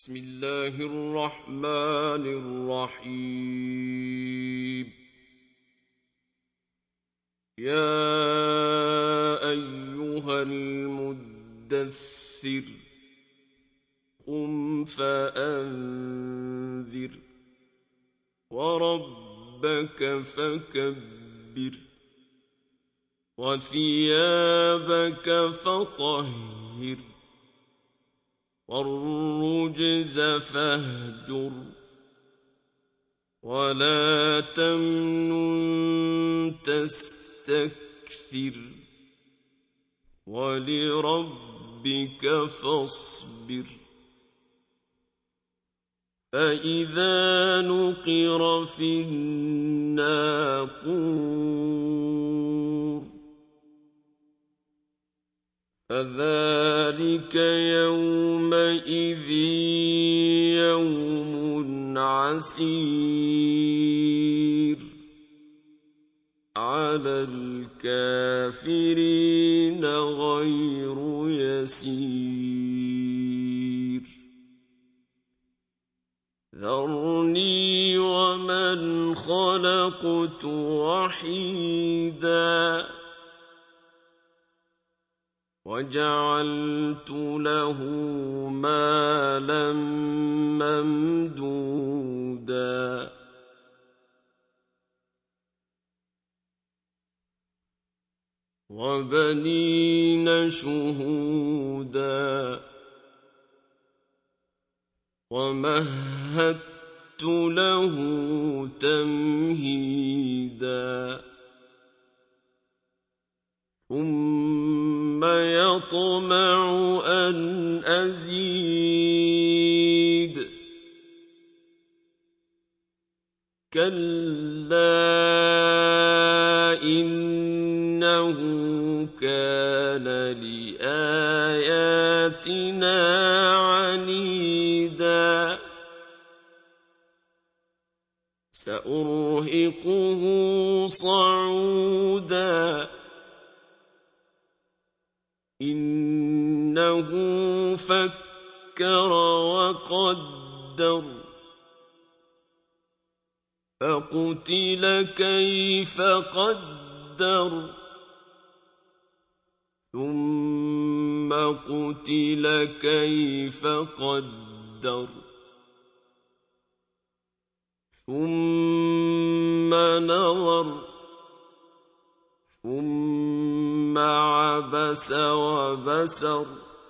بسم الله الرحمن الرحيم. يا أيها المدثر قم فأنذر وربك فكبر وثيابك فطهر والرجز فاهجر ولا تمنن تستكثر ولربك فاصبر. فإذا نقر في الناقور فذلك يومئذ يوم عسير على الكافرين غير يسير. ذرني ومن خلقت وحيدا وجعلت له مالا ممدودا وبنين شهودا ومهدت له تمهيدا ثم يطمع أن أزيد كلا إنه كان لآياتنا عنيدا سأرهقه صعودا إنه فكر وقدر فقتل كيف قدر ثم قتل كيف قدر ثم نظر ثم عبس وبسر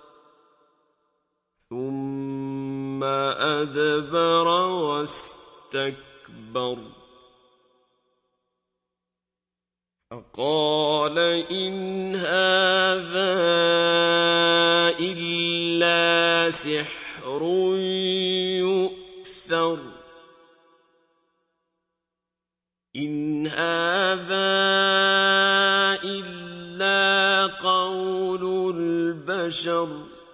ثم أدبر واستكبر فقال إن هذا إلا سحر يؤثر إن هذا إلا قول البشر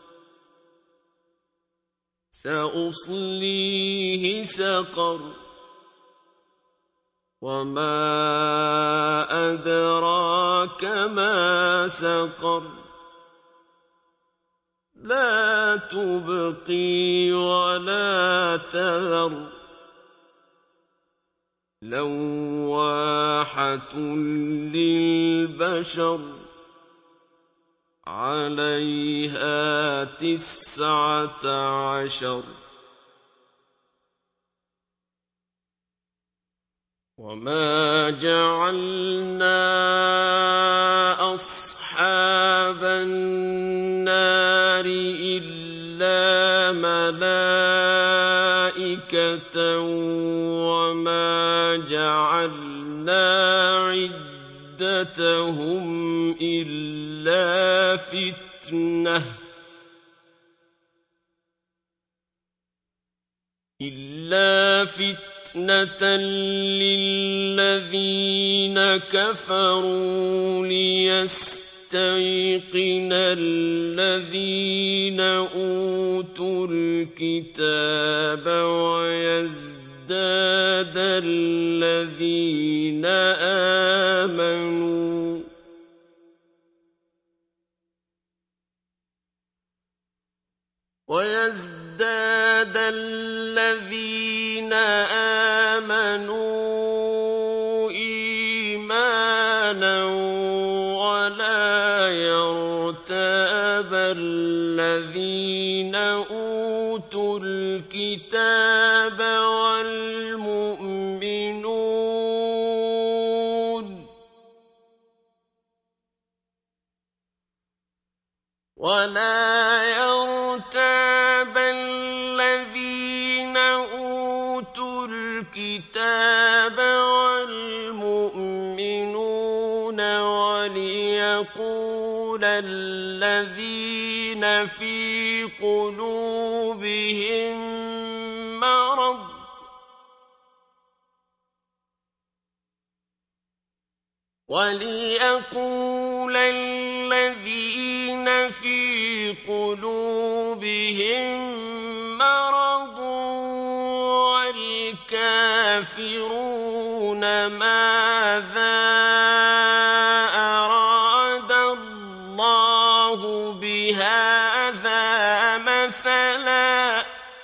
سأصليه سقر وما أدراك ما سقر لا تبقي ولا تذر لواحة للبشر عليها 19 وما جعلنا أصحاب النار إلا ملائكة وما جعلنا عدتهم إلا فتنة للذين كفروا ليستيقن الذين أوتوا الكتاب ويزداد الذين آمنوا وَيَزْدَادَ الَّذِينَ آمَنُوا إِيمَانًا وَلَا يَرْتَابَ الَّذِينَ أُوتُوا الْكِتَابَ وَالْمُؤْمِنُونَ وَلِيَقُولَ الَّذِينَ فِي قُلُوبِهِم مَّرَضٌ وَالْكَافِرُونَ مَاذَا أَرَادَ اللَّهُ بِهَٰذَا مَثَلًا ۚ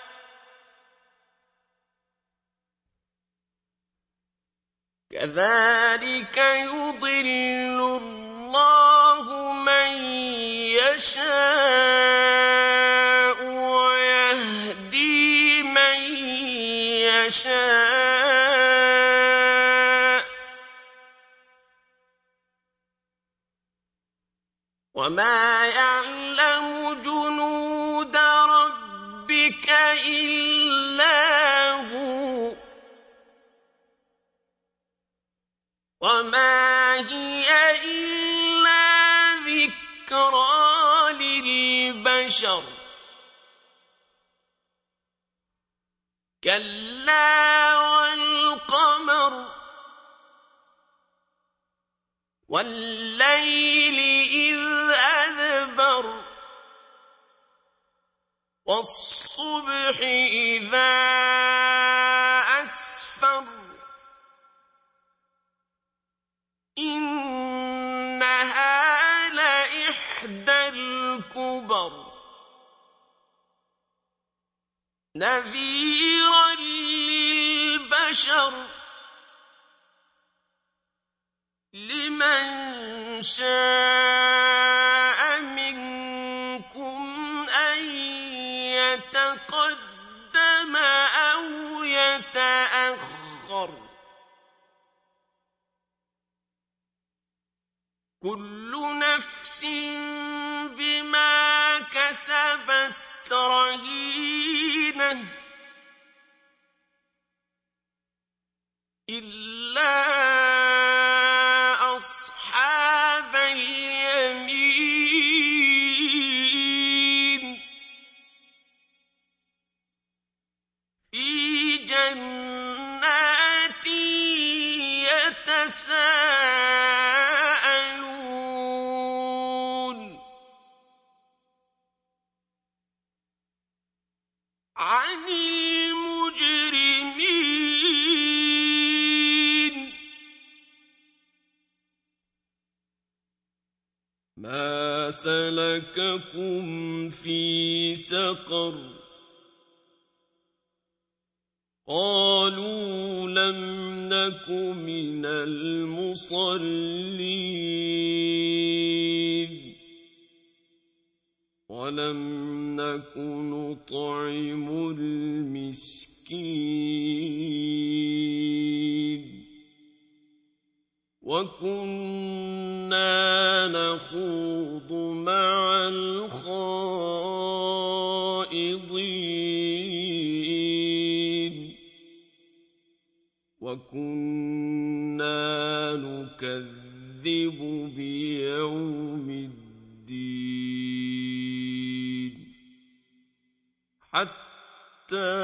كَذَٰلِكَ يُضِلُّ اللَّهُ مَن يَشَاءُ وَيَهْدِي مَن يَشَاءُ ۚ وَمَا يَعْلَمُ جُنُودَ رَبِّكَ إِلَّا هُوَ ۚ وَمَا هِيَ إِلَّا ذِكْرَىٰ لِلْبَشَرِ كَلَّا وَالْقَمَرِ وَاللَّيْلِ إِذْ أَدْبَرَ وَالصُّبْحِ إِذَا أَسْفَرَ إِنَّهَا لَإِحْدَى الْكُبَرِ نَذِيرًا لِّلْبَشَرِ لِمَن شَاءَ مِنكُمْ أَن يَتَقَدَّمَ أَوْ يَتَأَخَّرَ ۚ كُلُّ نَفْسٍ بِمَا كَسَبَتْ رَهِينَةٌ إِلَّا أَصْحَابَ الْيَمِينِ فِي جَنَّاتٍ يَتَسَاءَلُونَ عَنِ الْمُجْرِمِينَ مَا سَلَكَكُمْ فِي سَقَرَ قَالُوا لَمْ نَكُ مِنَ الْمُصَلِّينَ وَلَمْ نَكُ نُطْعِمُ الْمِسْكِينَ وَكُنَّا نَخُوضُ مَعَ الْخَائِضِينَ وَكُنَّا نُكَذِّبُ بِيَوْمِ الدِّينِ حَتَّىٰ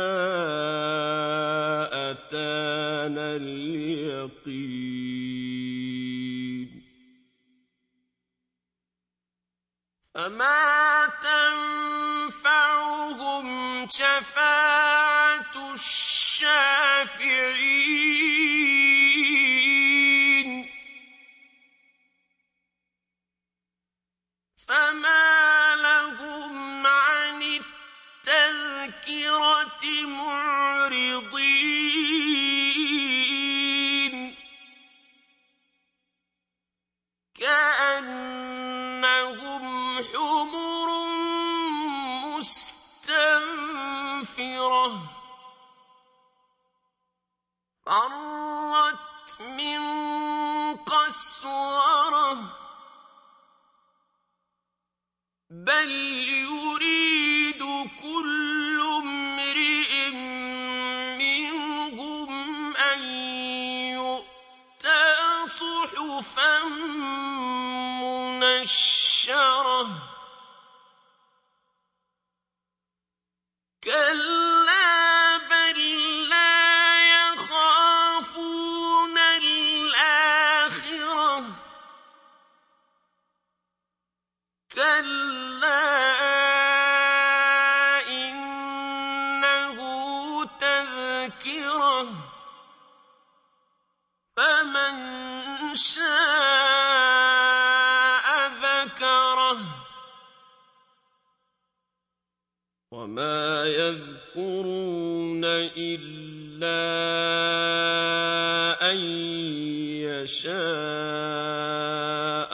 أَتَانَا الْيَقِينُ فَمَا تَنفَعُهُمْ شَفَاعَةُ الشَّافِعِينَ فَمَا لَهُمْ عَنِ معرضين كأنهم حمر مستنفرة فرت من قسورة بل يريد كل امرئ منهم أن يؤتى صحفا منشرة كلا بل لا يخافون الآخرة كلا إنه تذكرة فمن شاء ذكره وما يذكرون إلا أن يشاء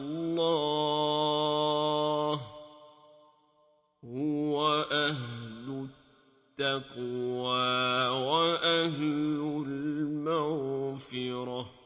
الله هو أهل التقوى وأهل المغفرة